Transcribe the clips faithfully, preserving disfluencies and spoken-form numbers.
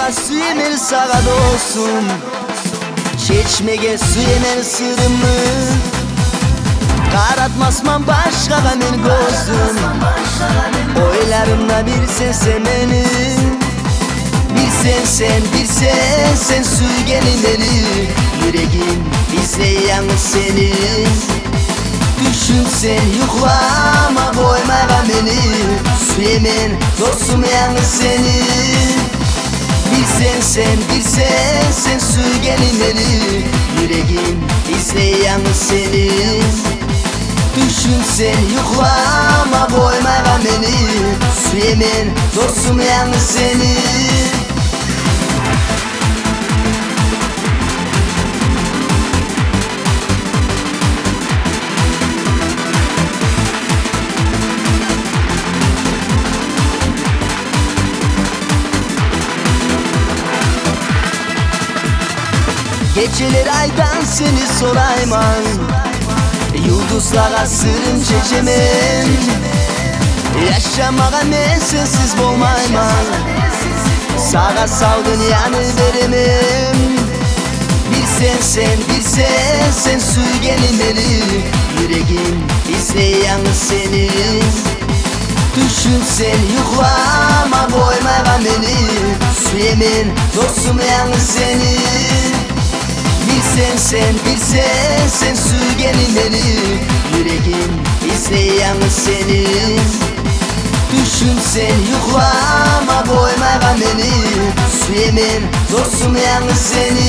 Ayga su emer sağa dostum, çeşmege su emer sırımı. Karatmasman başkaga men gözüm, oylarımda bir sen semeni. Bir sen sen, bir sen sen sürgenin beni. Yüreğim izleyen seni. Düşün sen yuklama koymaga beni. Suyemen dostum yan seni. Bir sen sen, bir sen sen sürgenin beni. Yüreğim izleyen seni. Düşün sen yuklama koymaga beni. Suyemen dostum yan seni. Geceler aydan seni sorayman, yıldızlara sırrım çekemem. Yaşamağa men sensiz bolmayman, sağa salgın yanı veremem. Bir sen sen, bir sen sen sürgenin beni. Yüreğim izleyen seni. Düşün sen yuklama koymaga beni. Suyemen dostum yan seni. Bir sen sen, bir sen sen sürgenin beni. Yüreğim izleyen seni. Düşün sen yuklama koymaga beni. Suyemen dostum yan seni.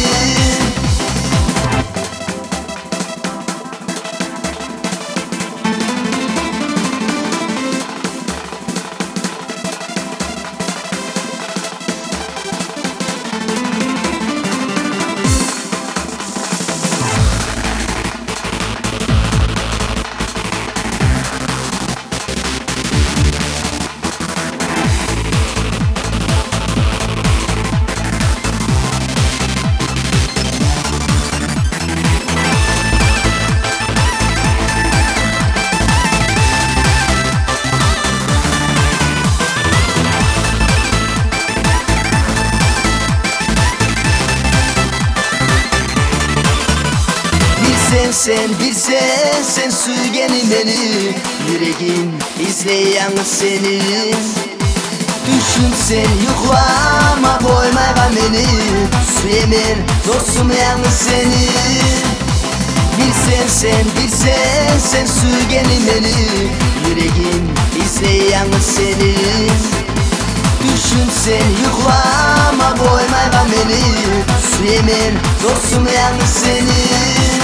Sen sen, bir sen sen sürgenin beni. Yüreğim izleyen seni. Düşün sen yuklama koymaga beni. Suyemen dostum yan seni. Bir sen sen, bir sen sen sürgenin beni. Yüreğim izleyen seni. Düşün sen yuklama koymaga beni. Suyemen dostum yan seni.